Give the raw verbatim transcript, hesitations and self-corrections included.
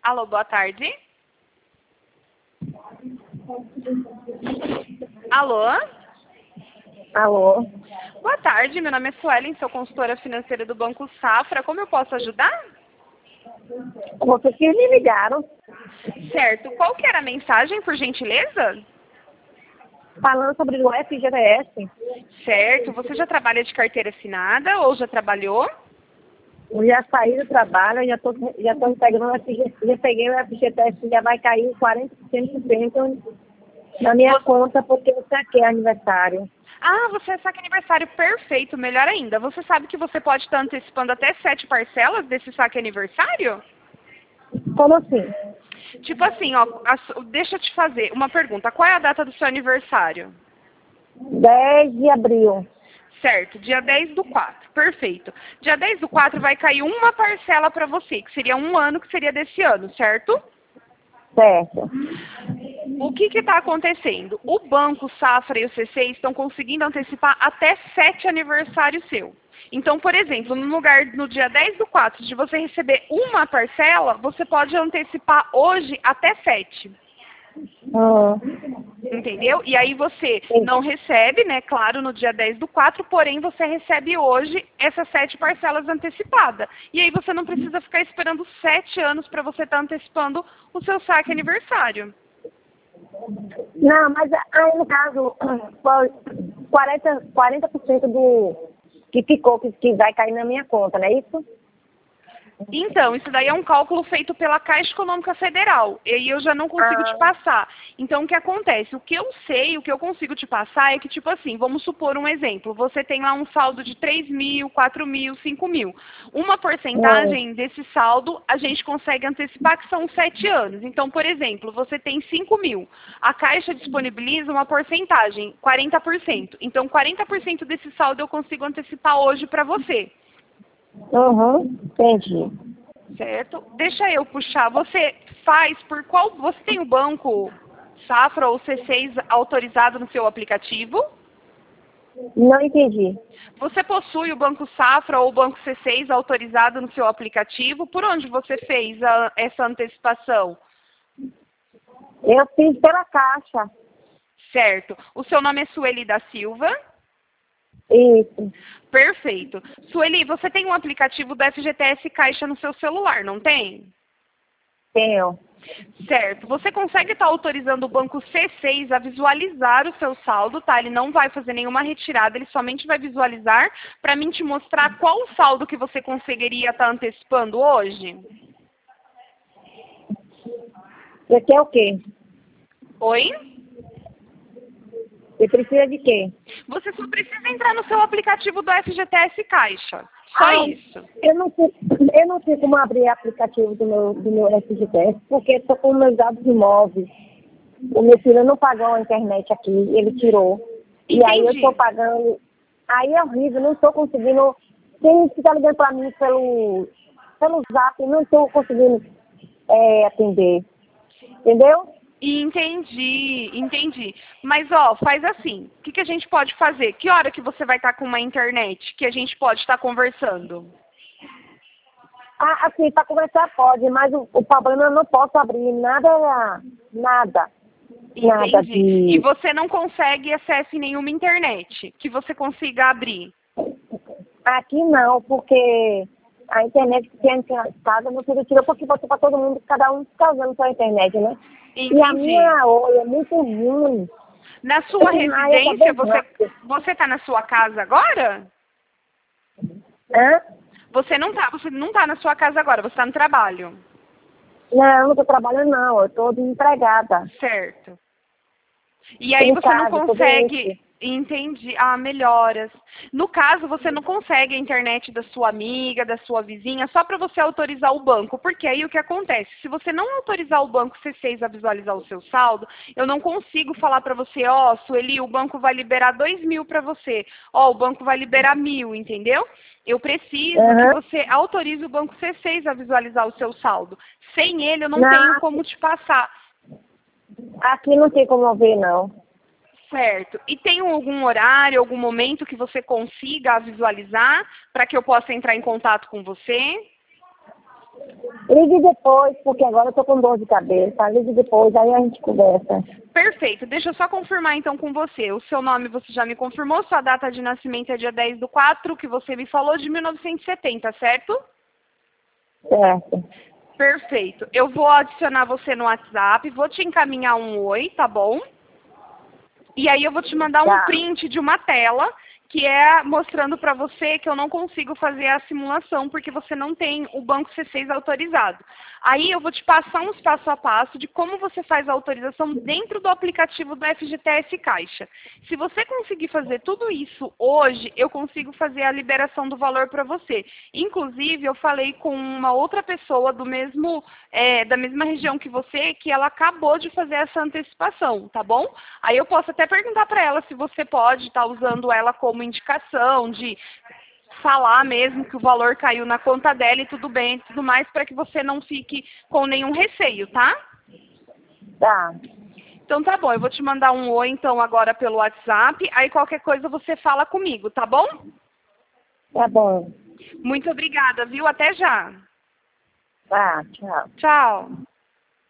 Alô, boa tarde. Alô? Alô? Boa tarde, meu nome é Suelen, sou consultora financeira do Banco Safra. Como eu posso ajudar? Vocês que me ligaram Certo. Qual que era a mensagem, por gentileza? falando sobre o F G T S. Certo. Você já trabalha de carteira assinada ou já trabalhou? Eu já saí do trabalho, já estou já tô pegando o F G T S, já peguei o F G T S, já vai cair quarenta por cento na minha Você... conta porque eu saquei aniversário. Ah, você saca aniversário, perfeito, melhor ainda. Você sabe que você pode estar antecipando até sete parcelas desse saque aniversário? Como assim? Tipo assim, ó, a- deixa eu te fazer uma pergunta. Qual é a data do seu aniversário? dez de abril. Certo, dia dez do quatro, perfeito. Dia dez do quatro vai cair uma parcela para você, que seria um ano, que seria desse ano, certo? Certo. O que está acontecendo? O Banco Safra e o C seis estão conseguindo antecipar até sete aniversários seu. Então, por exemplo, no lugar, no dia dez do quatro, de você receber uma parcela, você pode antecipar hoje até sete. Hum. Entendeu? E aí você Sim. não recebe, né, claro, no dia dez do quatro, porém você recebe hoje essas sete parcelas antecipadas. E aí você não precisa ficar esperando sete anos para você estar antecipando o seu saque aniversário. Não, mas aí no caso, foi quarenta, quarenta por cento do que ficou, que, que vai cair na minha conta, não é isso? Então, isso daí é um cálculo feito pela Caixa Econômica Federal. E aí eu já não consigo te Ah, passar. Então, o que acontece? O que eu sei, o que eu consigo te passar é que, tipo assim, vamos supor um exemplo. Você tem lá um saldo de três mil, quatro mil, cinco mil. Uma hum. porcentagem desse saldo a gente consegue antecipar, que são sete anos. Então, por exemplo, você tem cinco mil. A Caixa disponibiliza uma porcentagem, quarenta por cento. Então, quarenta por cento desse saldo eu consigo antecipar hoje para você. Uhum, entendi. Certo? Deixa eu puxar. Você faz por qual... Você tem o banco Safra ou C seis autorizado no seu aplicativo? Não entendi. Você possui o banco Safra ou o banco C seis autorizado no seu aplicativo? Por onde você fez a, essa antecipação? Eu fiz pela Caixa. Certo. O seu nome é Sueli da Silva? Isso. Perfeito. Sueli, você tem um aplicativo do F G T S Caixa no seu celular, não tem? Tenho. Certo. Você consegue estar autorizando o banco C seis a visualizar o seu saldo, tá? Ele não vai fazer nenhuma retirada, ele somente vai visualizar para mim te mostrar qual o saldo que você conseguiria estar antecipando hoje? Você quer o quê? Oi? Você precisa de quê? Você só precisa entrar no seu aplicativo do F G T S Caixa. Só Ah, isso. eu não sei, eu não sei como abrir aplicativo do meu, do meu F G T S, porque estou com meus dados imóveis. O meu filho não pagou a internet aqui, ele tirou. E aí eu estou Entendi. pagando. Aí é horrível, não estou conseguindo. Quem está ligando para mim pelo, pelo zap, eu não estou conseguindo é, atender. Entendeu? Entendi, entendi. Mas, ó, faz assim. O que, que a gente pode fazer? Que hora que você vai estar com uma internet que a gente pode estar conversando? Ah, assim, para conversar pode, mas o, o problema eu não posso abrir nada, nada, nada Entendi. E de... você não consegue acesso em nenhuma internet que você consiga abrir? Aqui não, porque a internet que tem aqui na casa, meu filho tirou porque botou para todo mundo, cada um fica usando sua internet, né? E a Entendi. minha oi é muito ruim. Na sua Ai, eu residência, acabei você rápido. você está na sua casa agora? Hã? Você não tá, você não tá na sua casa agora, você está no trabalho. Não, eu não tô trabalhando não, eu tô desempregada. Certo. E Tô aí em você não casa, tô consegue, doente. entendi, ah, melhoras. No caso, você não consegue a internet da sua amiga, da sua vizinha, só para você autorizar o banco. Porque aí o que acontece? Se você não autorizar o banco C seis a visualizar o seu saldo, eu não consigo falar para você, ó, oh, Sueli, o banco vai liberar dois mil para você. Ó, oh, o banco vai liberar mil, entendeu? Eu preciso que Uhum. você autorize o banco C seis a visualizar o seu saldo. Sem ele, eu não tenho Não, como te passar. aqui não tem como eu ver, não. Certo. E tem algum horário, algum momento que você consiga visualizar para que eu possa entrar em contato com você? Ligue depois, porque agora eu tô com dor de cabeça. Ligue depois, aí a gente conversa. Perfeito. Deixa eu só confirmar então com você. O seu nome você já me confirmou, sua data de nascimento é dia dez do quatro, que você me falou, de mil novecentos e setenta, certo? Certo. Perfeito. Eu vou adicionar você no WhatsApp, vou te encaminhar um oi, tá bom? E aí eu vou te mandar um Tá. print de uma tela, que é mostrando para você que eu não consigo fazer a simulação, porque você não tem o banco C seis autorizado. Aí eu vou te passar uns passo a passo de como você faz a autorização dentro do aplicativo do F G T S Caixa. Se você conseguir fazer tudo isso hoje, eu consigo fazer a liberação do valor para você. Inclusive, eu falei com uma outra pessoa do mesmo, é, da mesma região que você, que ela acabou de fazer essa antecipação, tá bom? Aí eu posso até perguntar para ela se você pode estar usando ela como indicação de falar mesmo que o valor caiu na conta dela e tudo bem e tudo mais, para que você não fique com nenhum receio, tá? Tá. Então tá bom, eu vou te mandar um oi então agora pelo WhatsApp, aí qualquer coisa você fala comigo, tá bom? Tá bom. Muito obrigada, viu? Até já. Tá, tchau. Tchau.